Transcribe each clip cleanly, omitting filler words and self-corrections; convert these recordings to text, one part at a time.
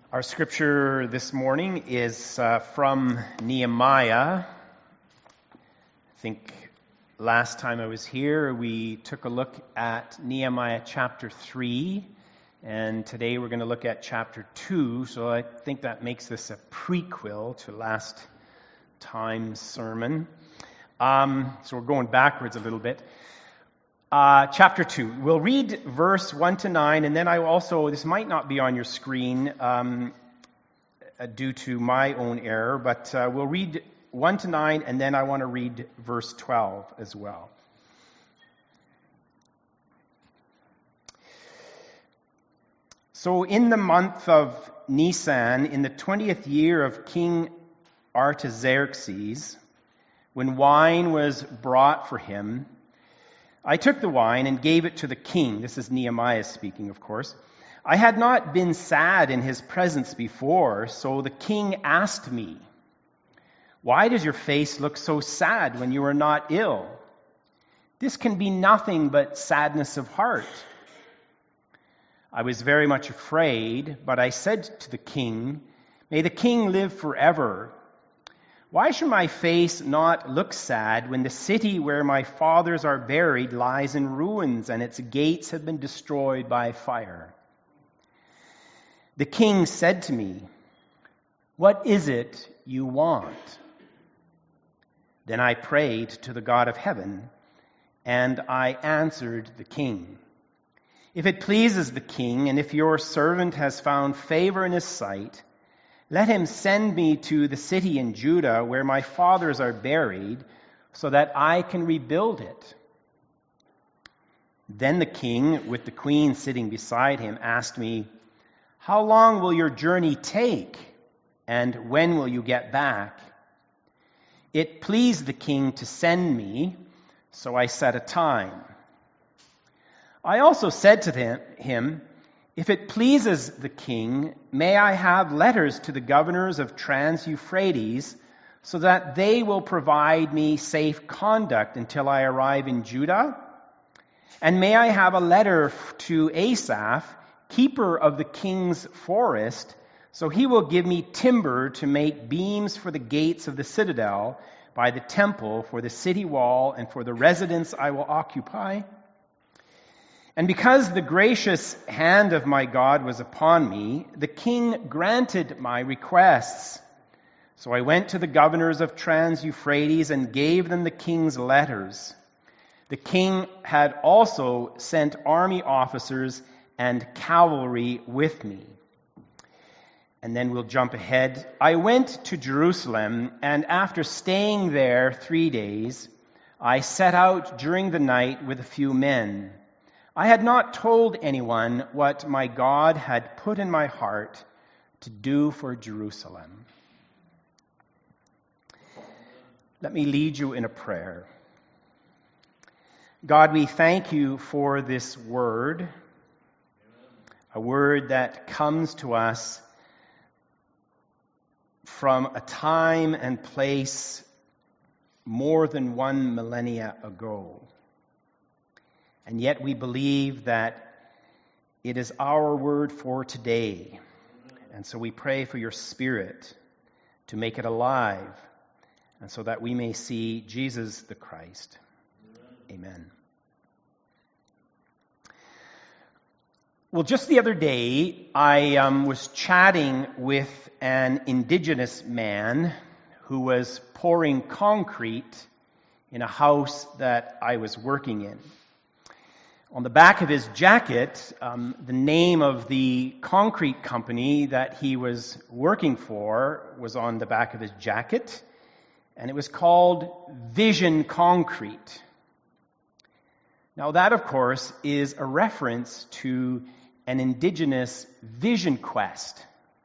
Our scripture this morning is from Nehemiah. I think last time I was here, we took a look at Nehemiah chapter 3, and today we're going to look at chapter 2, so I think that makes this a prequel to last time's sermon. So we're going backwards a little bit. Chapter 2. We'll read verse 1 to 9, and then this might not be on your screen due to my own error, but we'll read 1 to 9, and then I want to read verse 12 as well. So in the month of Nisan, in the 20th year of King Artaxerxes, when wine was brought for him, I took the wine and gave it to the king. This is Nehemiah speaking, of course. I had not been sad in his presence before, so the king asked me, "Why does your face look so sad when you are not ill? This can be nothing but sadness of heart." I was very much afraid, but I said to the king, "May the king live forever. Why should my face not look sad when the city where my fathers are buried lies in ruins and its gates have been destroyed by fire?" The king said to me, "What is it you want?" Then I prayed to the God of heaven, and I answered the king, "If it pleases the king, and if your servant has found favor in his sight, let him send me to the city in Judah where my fathers are buried, so that I can rebuild it." Then the king, with the queen sitting beside him, asked me, "How long will your journey take, and when will you get back?" It pleased the king to send me, so I set a time. I also said to him, "If it pleases the king, may I have letters to the governors of Trans-Euphrates so that they will provide me safe conduct until I arrive in Judah? And may I have a letter to Asaph, keeper of the king's forest, so he will give me timber to make beams for the gates of the citadel, by the temple, for the city wall, and for the residence I will occupy?" And because the gracious hand of my God was upon me, the king granted my requests. So I went to the governors of Trans-Euphrates and gave them the king's letters. The king had also sent army officers and cavalry with me. And then we'll jump ahead. I went to Jerusalem, and after staying there 3 days, I set out during the night with a few men. I had not told anyone what my God had put in my heart to do for Jerusalem. Let me lead you in a prayer. God, we thank you for this word, a word that comes to us from a time and place more than 1 millennia ago. And yet we believe that it is our word for today. And so we pray for your Spirit to make it alive, and so that we may see Jesus the Christ. Amen. Well, just the other day, I was chatting with an indigenous man who was pouring concrete in a house that I was working in. On the back of his jacket, the name of the concrete company that he was working for was on the back of his jacket, and it was called Vision Concrete. Now that, of course, is a reference to an indigenous vision quest.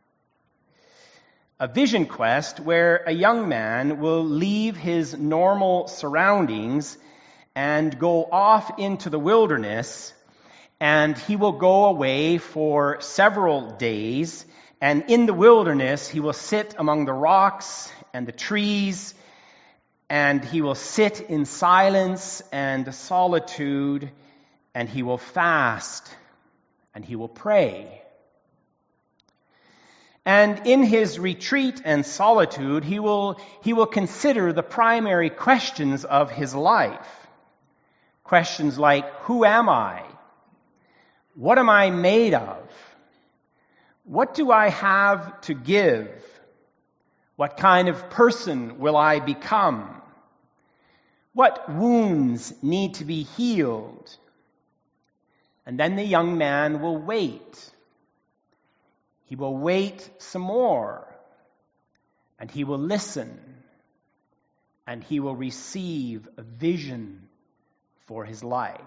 A vision quest where a young man will leave his normal surroundings and go off into the wilderness, and he will go away for several days, and in the wilderness he will sit among the rocks and the trees, and he will sit in silence and solitude, and he will fast, and he will pray. And in his retreat and solitude, he will consider the primary questions of his life. Questions like, who am I? What am I made of? What do I have to give? What kind of person will I become? What wounds need to be healed? And then the young man will wait. He will wait some more. And he will listen. And he will receive a vision for his life.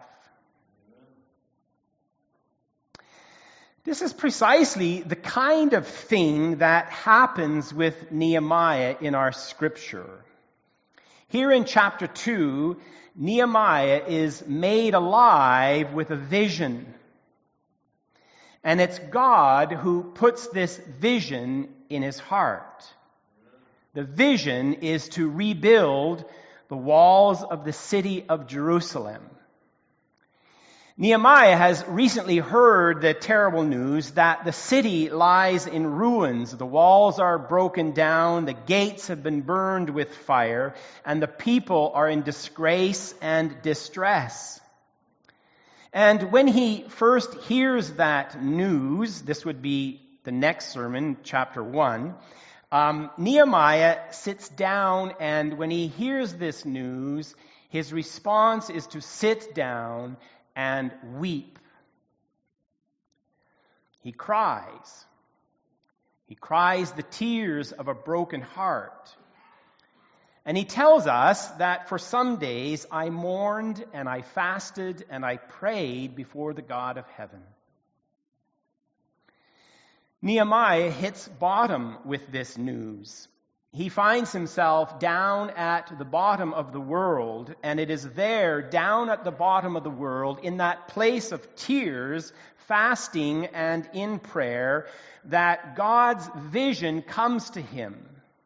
This is precisely the kind of thing that happens with Nehemiah in our scripture. Here in chapter 2, Nehemiah is made alive with a vision. And it's God who puts this vision in his heart. The vision is to rebuild the walls of the city of Jerusalem. Nehemiah has recently heard the terrible news that the city lies in ruins. The walls are broken down, the gates have been burned with fire, and the people are in disgrace and distress. And when he first hears that news, this would be the next sermon, chapter 1, Nehemiah sits down, and when he hears this news, his response is to sit down and weep. He cries. He cries the tears of a broken heart. And he tells us that for some days I mourned and I fasted and I prayed before the God of heaven. Nehemiah hits bottom with this news. He finds himself down at the bottom of the world, and it is there, down at the bottom of the world, in that place of tears, fasting, and in prayer, that God's vision comes to him.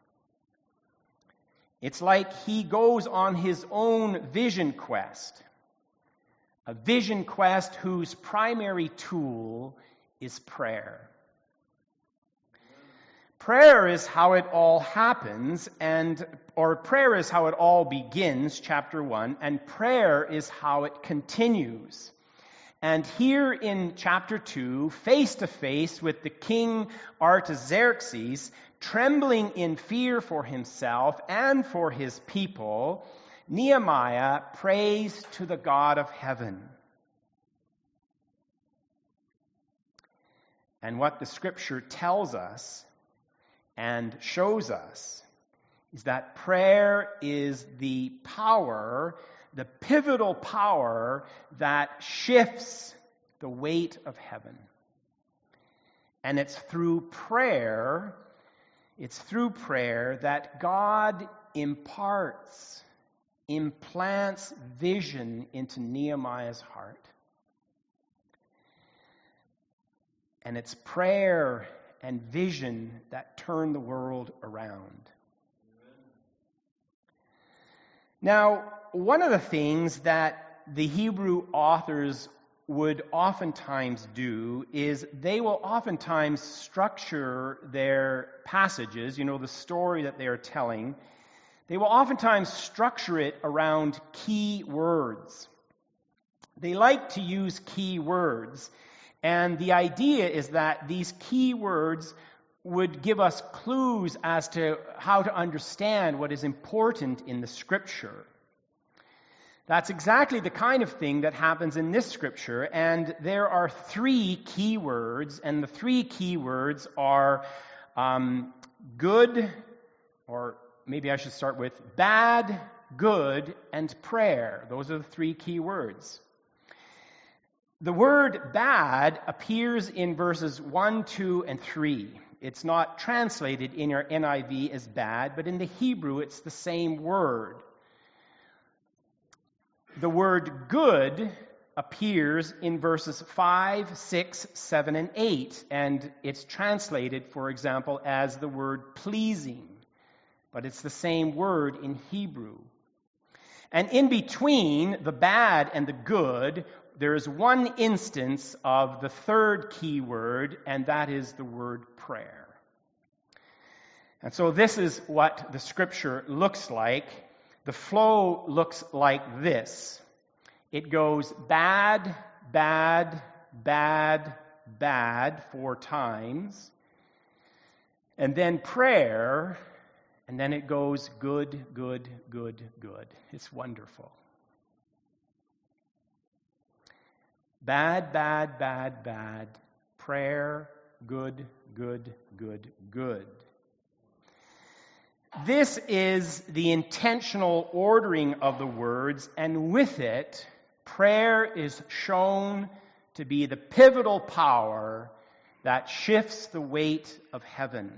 It's like he goes on his own vision quest, a vision quest whose primary tool is prayer. Prayer is how it all happens, or prayer is how it all begins, chapter 1, and prayer is how it continues. And here in chapter 2, face to face with the king Artaxerxes, trembling in fear for himself and for his people, Nehemiah prays to the God of heaven. And what the scripture tells us and shows us is that prayer is the power, the pivotal power that shifts the weight of heaven. And it's through prayer that God implants vision into Nehemiah's heart. And it's prayer and vision that turn the world around. Now, one of the things that the Hebrew authors would oftentimes do is they will oftentimes structure their passages, the story that they are telling. They will oftentimes structure it around key words. They like to use key words. And the idea is that these key words would give us clues as to how to understand what is important in the Scripture. That's exactly the kind of thing that happens in this Scripture, and there are 3 key words, and the 3 key words are good, or maybe I should start with bad, good, and prayer. Those are the 3 key words. The word bad appears in verses 1, 2, and 3. It's not translated in your NIV as bad, but in the Hebrew it's the same word. The word good appears in verses 5, 6, 7, and 8, and it's translated, for example, as the word pleasing, but it's the same word in Hebrew. And in between the bad and the good, there is one instance of the 3rd key word, and that is the word prayer. And so this is what the scripture looks like. The flow looks like this. It goes bad, bad, bad, bad 4 times. And then prayer, and then it goes good, good, good, good. It's wonderful. Bad, bad, bad, bad. Prayer, good, good, good, good. This is the intentional ordering of the words, and with it, prayer is shown to be the pivotal power that shifts the weight of heaven.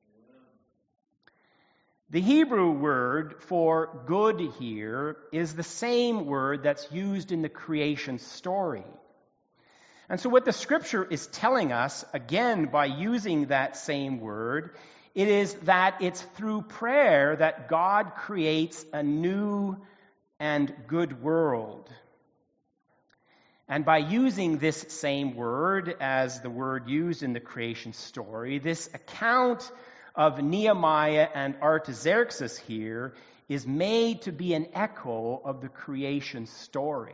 The Hebrew word for good here is the same word that's used in the creation story. And so what the scripture is telling us, again, by using that same word, it is that it's through prayer that God creates a new and good world. And by using this same word as the word used in the creation story, this account of Nehemiah and Artaxerxes here is made to be an echo of the creation story.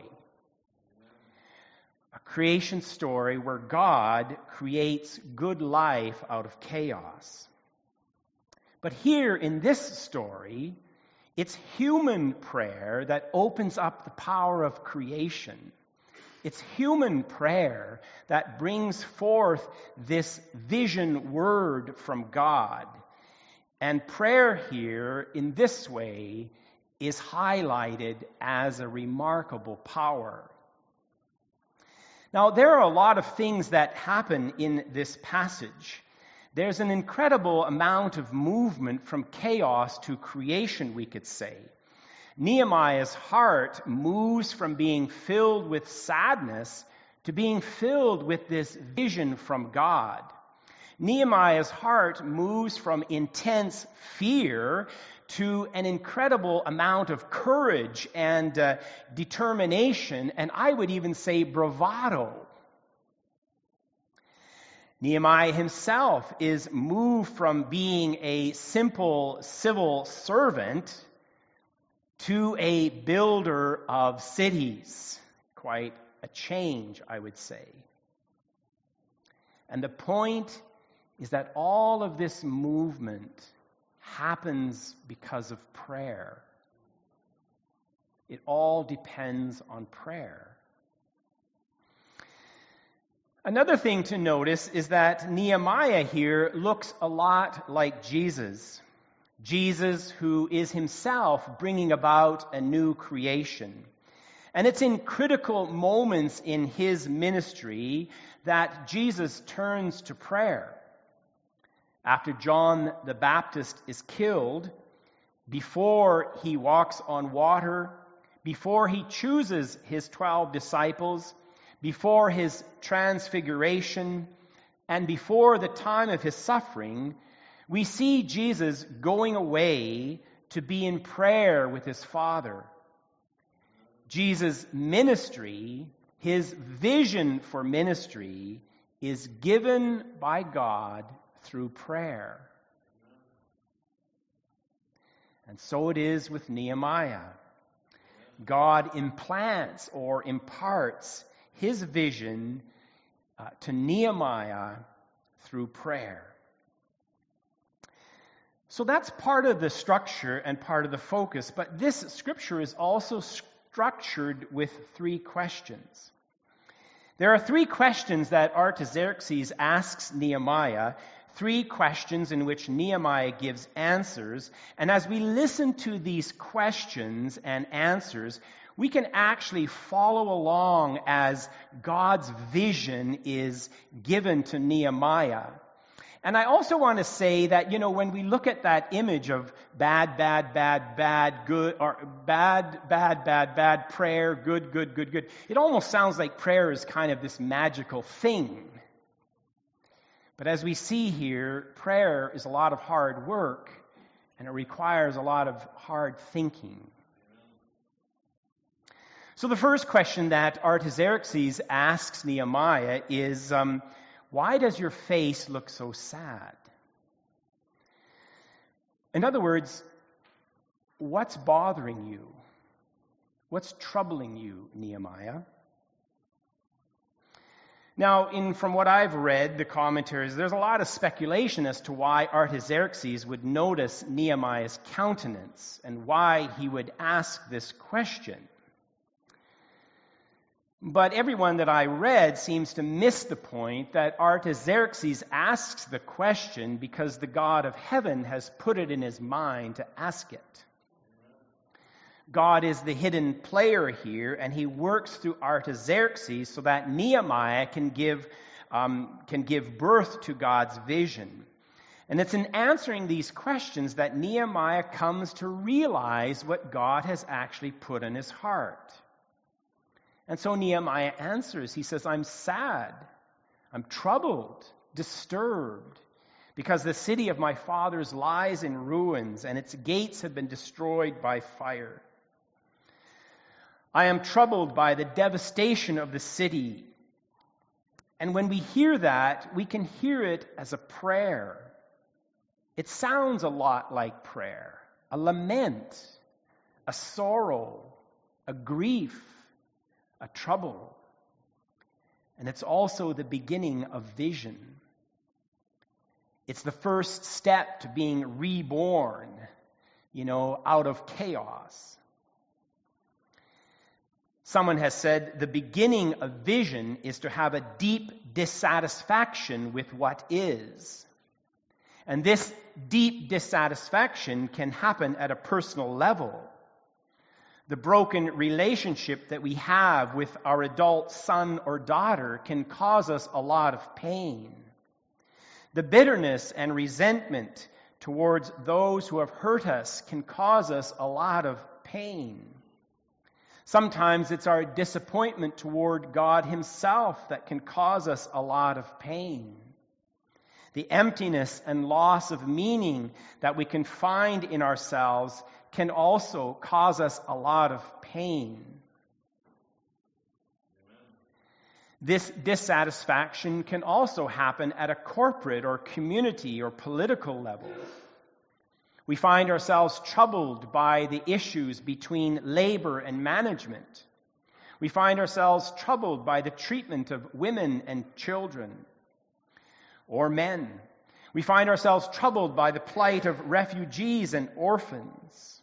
A creation story where God creates good life out of chaos. But here in this story, it's human prayer that opens up the power of creation. It's human prayer that brings forth this vision word from God. And prayer here, in this way, is highlighted as a remarkable power. Now, there are a lot of things that happen in this passage. There's an incredible amount of movement from chaos to creation, we could say. Nehemiah's heart moves from being filled with sadness to being filled with this vision from God. Nehemiah's heart moves from intense fear to an incredible amount of courage and determination, and I would even say bravado. Nehemiah himself is moved from being a simple civil servant to a builder of cities. Quite a change, I would say. And the point is that all of this movement happens because of prayer. It all depends on prayer. Another thing to notice is that Nehemiah here looks a lot like Jesus. Jesus, who is himself bringing about a new creation. And it's in critical moments in his ministry that Jesus turns to prayer. After John the Baptist is killed, before he walks on water, before he chooses his 12 disciples, before his transfiguration, and before the time of his suffering, we see Jesus going away to be in prayer with his Father. Jesus' ministry, his vision for ministry, is given by God through prayer. And so it is with Nehemiah. God implants or imparts his vision to Nehemiah through prayer. So that's part of the structure and part of the focus, but this scripture is also structured with 3 questions. There are 3 questions that Artaxerxes asks Nehemiah, 3 questions in which Nehemiah gives answers, and as we listen to these questions and answers, we can actually follow along as God's vision is given to Nehemiah. And I also want to say that, when we look at that image of bad, bad, bad, bad, good, or bad, bad, bad, bad, prayer, good, good, good, good, it almost sounds like prayer is kind of this magical thing. But as we see here, prayer is a lot of hard work, and it requires a lot of hard thinking. So the first question that Artaxerxes asks Nehemiah is, why does your face look so sad? In other words, what's bothering you? What's troubling you, Nehemiah? Now, from what I've read, the commentaries, there's a lot of speculation as to why Artaxerxes would notice Nehemiah's countenance and why he would ask this question. But everyone that I read seems to miss the point that Artaxerxes asks the question because the God of heaven has put it in his mind to ask it. God is the hidden player here, and he works through Artaxerxes so that Nehemiah can give birth to God's vision. And it's in answering these questions that Nehemiah comes to realize what God has actually put in his heart. And so Nehemiah answers. He says, I'm sad, I'm troubled, disturbed, because the city of my fathers lies in ruins, and its gates have been destroyed by fire. I am troubled by the devastation of the city. And when we hear that, we can hear it as a prayer. It sounds a lot like prayer, a lament, a sorrow, a grief, a trouble. And it's also the beginning of vision. It's the first step to being reborn, out of chaos. Someone has said the beginning of vision is to have a deep dissatisfaction with what is. And this deep dissatisfaction can happen at a personal level. The broken relationship that we have with our adult son or daughter can cause us a lot of pain. The bitterness and resentment towards those who have hurt us can cause us a lot of pain. Sometimes it's our disappointment toward God himself that can cause us a lot of pain. The emptiness and loss of meaning that we can find in ourselves can also cause us a lot of pain. This dissatisfaction can also happen at a corporate or community or political level. We find ourselves troubled by the issues between labor and management. We find ourselves troubled by the treatment of women and children or men. We find ourselves troubled by the plight of refugees and orphans.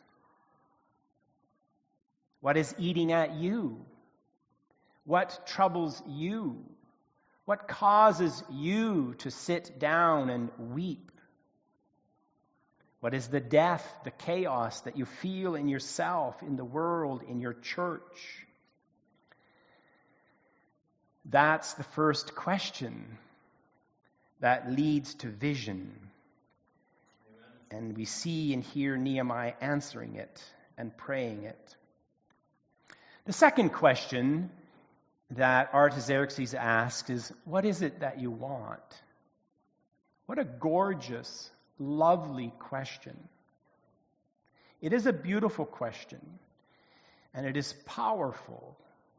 What is eating at you? What troubles you? What causes you to sit down and weep? What is the death, the chaos that you feel in yourself, in the world, in your church? That's the first question that leads to vision. Amen. And we see and hear Nehemiah answering it and praying it. The second question that Artaxerxes asks is, what is it that you want? What a gorgeous, lovely question. It is a beautiful question, and it is powerful.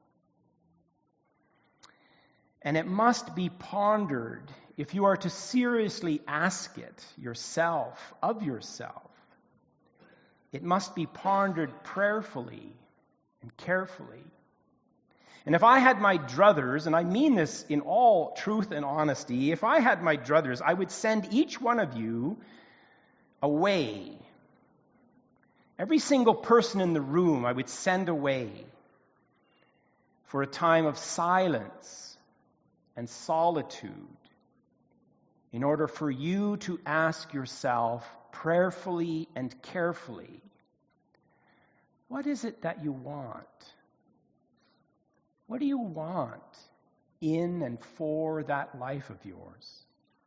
And it must be pondered if you are to seriously ask it yourself, of yourself. It must be pondered prayerfully and carefully. And if I had my druthers, and I mean this in all truth and honesty, if I had my druthers, I would send each one of you away. Every single person in the room I would send away for a time of silence and solitude in order for you to ask yourself prayerfully and carefully, what is it that you want? What do you want in and for that life of yours?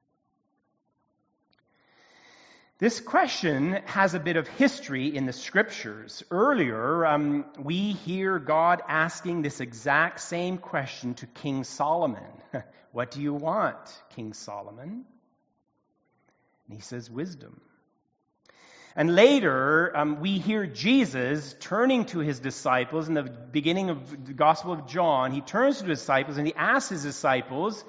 This question has a bit of history in the Scriptures. Earlier, we hear God asking this exact same question to King Solomon. What do you want, King Solomon? And he says, wisdom. And later, we hear Jesus turning to his disciples in the beginning of the Gospel of John. He turns to the disciples and he asks his disciples,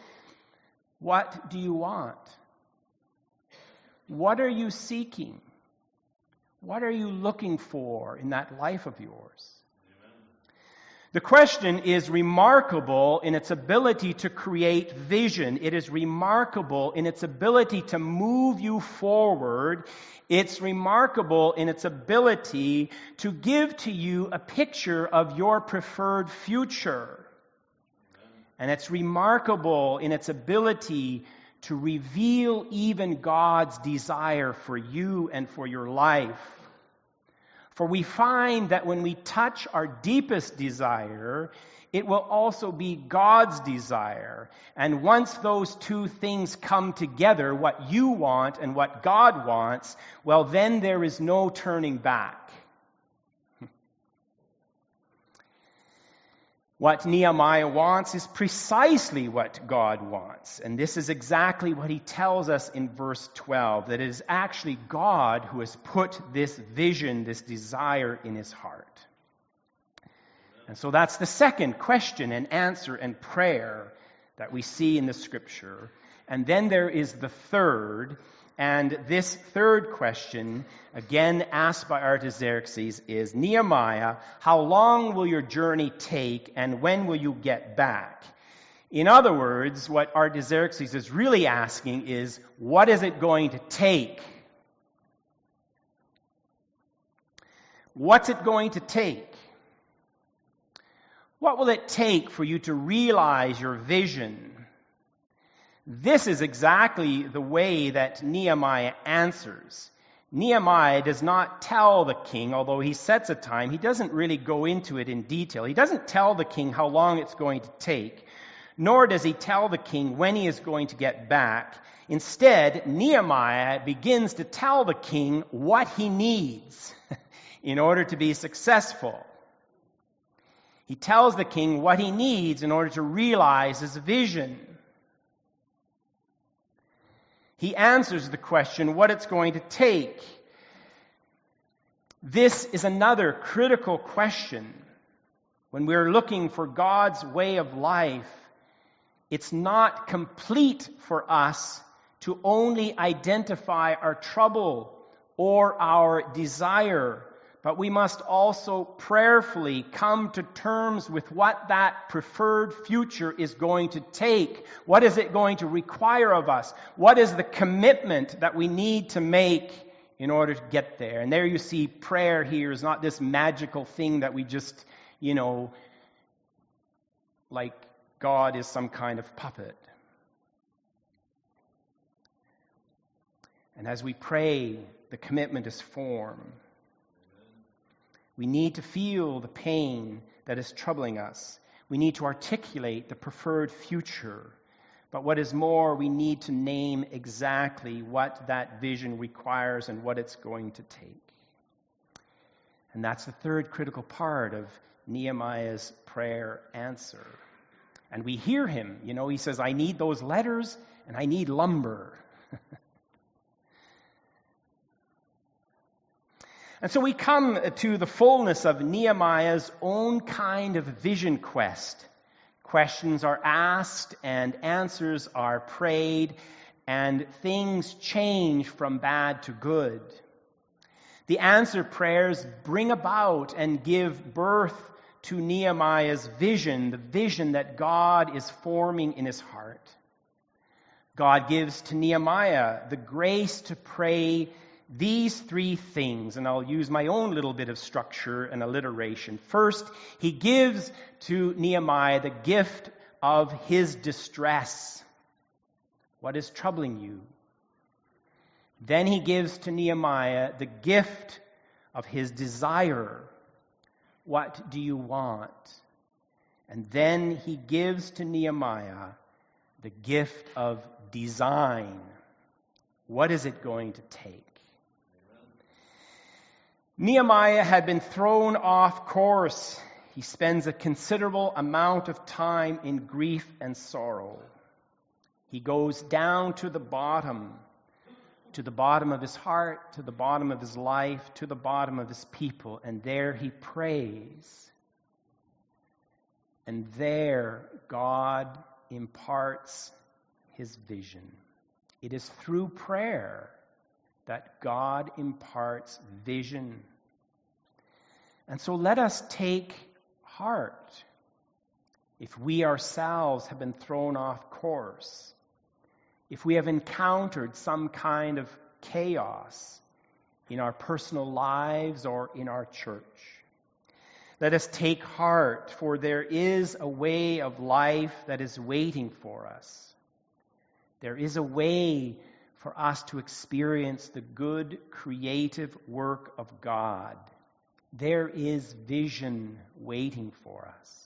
what do you want? What are you seeking? What are you looking for in that life of yours? The question is remarkable in its ability to create vision. It is remarkable in its ability to move you forward. It's remarkable in its ability to give to you a picture of your preferred future. And it's remarkable in its ability to reveal even God's desire for you and for your life. For we find that when we touch our deepest desire, it will also be God's desire. And once those two things come together, what you want and what God wants, well, then there is no turning back. What Nehemiah wants is precisely what God wants. And this is exactly what he tells us in verse 12, that it is actually God who has put this vision, this desire in his heart. And so that's the second question and answer and prayer that we see in the scripture. And then there is the third. And this third question, again asked by Artaxerxes, is, Nehemiah, how long will your journey take and when will you get back? In other words, what Artaxerxes is really asking is, what is it going to take? What's it going to take? What will it take for you to realize your vision? This is exactly the way that Nehemiah answers. Nehemiah does not tell the king, although he sets a time, he doesn't really go into it in detail. He doesn't tell the king how long it's going to take, nor does he tell the king when he is going to get back. Instead, Nehemiah begins to tell the king what he needs in order to be successful. He tells the king what he needs in order to realize his vision. He answers the question what it's going to take. This is another critical question. When we're looking for God's way of life, it's not complete for us to only identify our trouble or our desire, but we must also prayerfully come to terms with what that preferred future is going to take. What is it going to require of us? What is the commitment that we need to make in order to get there? And there you see prayer here is not this magical thing that we just, like God is some kind of puppet. And as we pray, the commitment is formed. We need to feel the pain that is troubling us. We need to articulate the preferred future. But what is more, we need to name exactly what that vision requires and what it's going to take. And that's the third critical part of Nehemiah's prayer answer. And we hear him. He says, I need those letters and I need lumber. And so we come to the fullness of Nehemiah's own kind of vision quest. Questions are asked and answers are prayed, and things change from bad to good. The answer prayers bring about and give birth to Nehemiah's vision, the vision that God is forming in his heart. God gives to Nehemiah the grace to pray these three things, and I'll use my own little bit of structure and alliteration. First, he gives to Nehemiah the gift of his distress. What is troubling you? Then he gives to Nehemiah the gift of his desire. What do you want? And then he gives to Nehemiah the gift of design. What is it going to take? Nehemiah had been thrown off course. He spends a considerable amount of time in grief and sorrow. He goes down to the bottom of his heart, to the bottom of his life, to the bottom of his people, and there he prays. And there God imparts his vision. It is through prayer that God imparts vision. And so let us take heart if we ourselves have been thrown off course, if we have encountered some kind of chaos in our personal lives or in our church. Let us take heart, for there is a way of life that is waiting for us. There is a way for us to experience the good, creative work of God. There is vision waiting for us.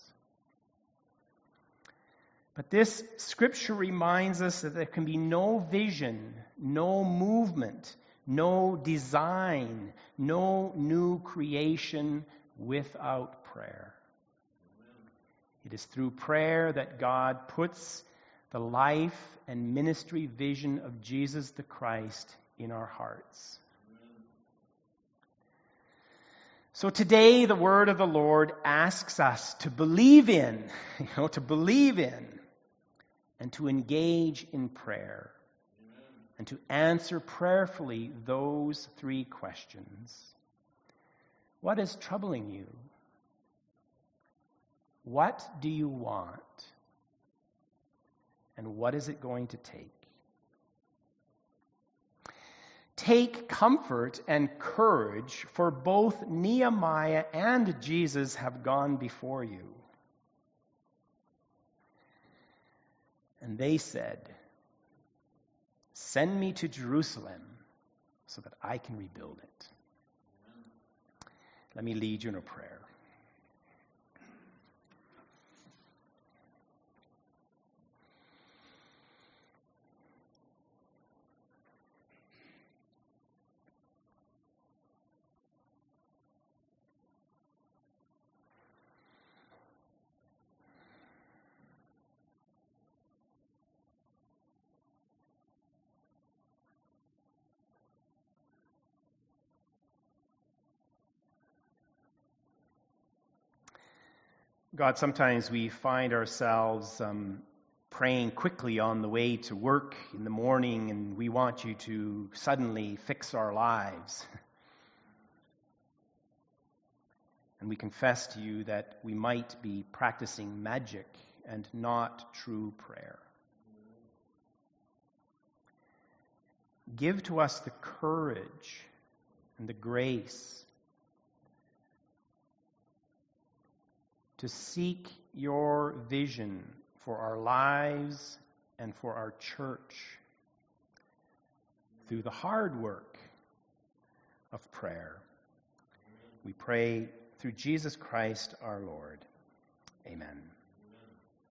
But this scripture reminds us that there can be no vision, no movement, no design, no new creation without prayer. It is through prayer that God puts the life and ministry vision of Jesus the Christ in our hearts. So today the word of the Lord asks us to believe in, and to engage in prayer, and to answer prayerfully those three questions. What is troubling you? What do you want? And what is it going to take? Take comfort and courage, for both Nehemiah and Jesus have gone before you. And they said, "Send me to Jerusalem so that I can rebuild it." Let me lead you in a prayer. God, sometimes we find ourselves praying quickly on the way to work in the morning, and we want you to suddenly fix our lives. And we confess to you that we might be practicing magic and not true prayer. Give to us the courage and the grace to seek your vision for our lives and for our church through the hard work of prayer. We pray through Jesus Christ our Lord. Amen.